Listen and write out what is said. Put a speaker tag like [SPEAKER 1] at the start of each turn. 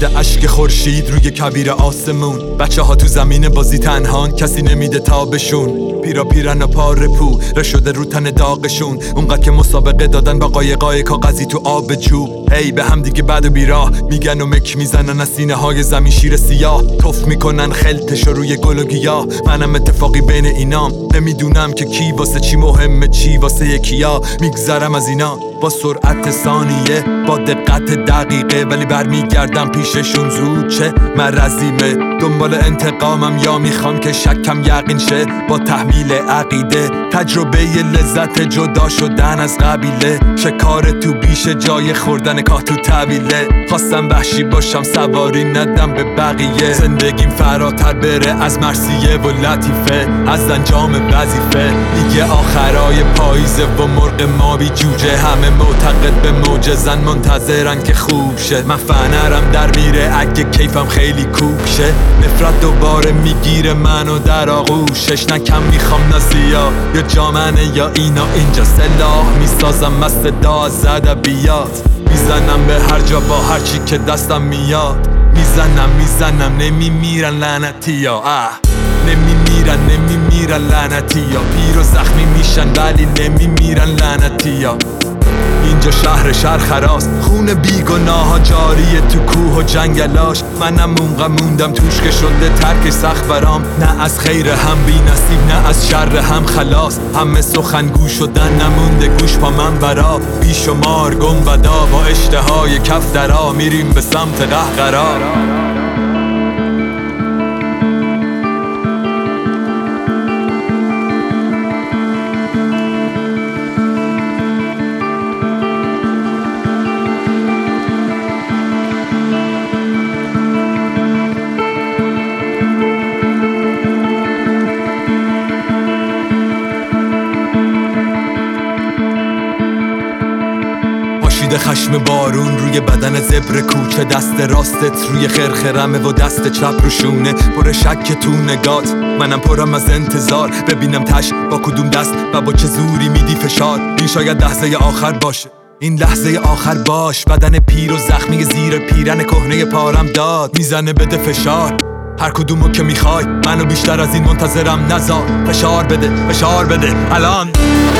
[SPEAKER 1] میده اشک خورشید روی کبیر آسمون. بچه ها تو زمین بازی تنهان، کسی نمیده تابشون. پیرا پیرن و پاره پو رشده رو تن داغشون. اونقدر که مسابقه دادن با قایقای کاغذی تو آب چوب. هی به هم دیگه بد و بیراه میگن و مک میزنن از سینه های زمین شیر سیاه. توف میکنن خلتشو روی گل و گیاه. منم اتفاقی بین اینام، نمیدونم که کی واسه چی مهمه، چی واسه یکیا. میگذرم از اینا با سرعت ثانیه، با دقت دقیقه، ولی برمیگردم پیششون زود. چه مرضیمه دنبال انتقامم، یا میخوام که شکم یقین شه با تحمیل عقیده. تجربه لذت جدا شدن از قبیله، شکار تو بیش جای خوردن کاه تو طویله. خواستم وحشی باشم سواری ندم به بقیه، زندگیم فراتر بره از مرثیه و لطیفه، از انجام وظیفه. دیگه آخرای پاییزه و مرغ ما بی جوجه، همه معتقد به معجزن منتظرن که خوب شه. من فنرم در میره اگه کیفم خیلی کوک شه. نفرت دوباره میگیره منو در آغوشش، نه کم میخوام نه زیاد، یا جامنه یا اینا اینجا سلاح میسازم مست دا از ادبیات. میزنم به هر جا با هرچی که دستم میاد، میزنم نمیمیرن لعنتیا. نمیمیرن لعنتیا، پیر و زخمی میشن ولی نمیمیرن لعنتیا. اینجا شهر خراست، خون بیگناه ها جاریه تو کوه و جنگلاش. منم اونقدر موندم توش که شده ترک سخت برام، نه از خیر هم بی نصیب نه از شر هم خلاص. همه سخنگو شدن نمونده گوش پا من برا، بیشمار گنبدا با اشتهای کف درا، میریم به سمت قهقرا. خشم بارون روی بدن زبر کوچه، دست راستت روی خرخرمه و دست چپ رو شونه. پر شک تو نگات، منم پرم از انتظار، ببینم تش با کدوم دست و با چه زوری میدی فشار. این شاید لحظه آخر باشه، این لحظه آخر باش. بدن پیر و زخمی زیر پیرن کهنه پارم داد میزنه بده فشار. هر کدومو که میخوای منو بیشتر از این منتظرم نذار. فشار بده الان.